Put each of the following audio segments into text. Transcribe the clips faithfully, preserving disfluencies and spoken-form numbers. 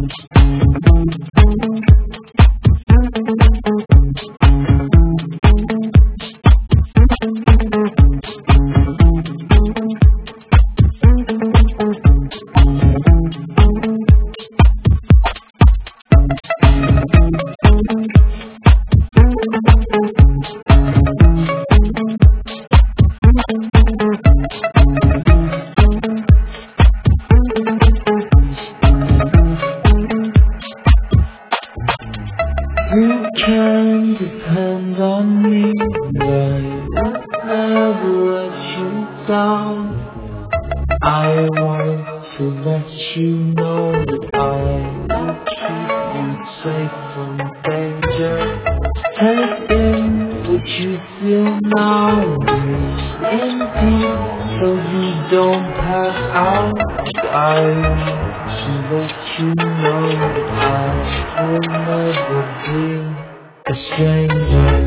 You can depend on me, I will never let you down. I want to let you know that I will keep you safe from danger. Take in what you feel now, breathe in deep so you don't pass out. I want to let you know that I will never be a stranger.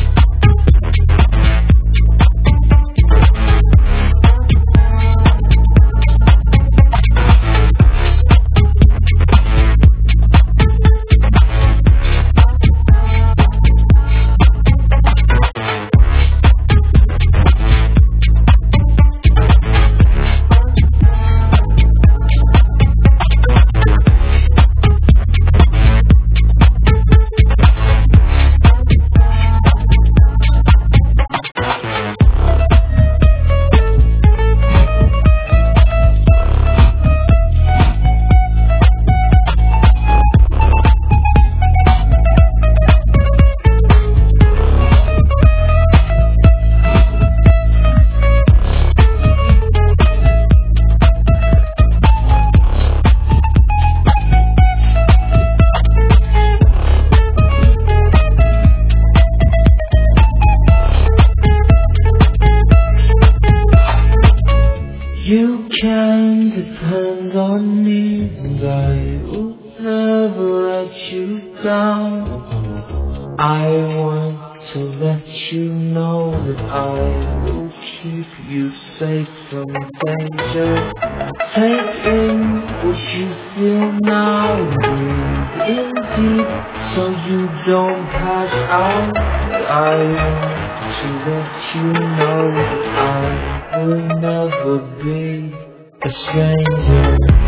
You can depend on me, and I will never let you down. I want to let you know that I will keep you safe from danger. Take in what you feel now, breathe in deep so you don't pass out. I want to let you know that I will never be a stranger.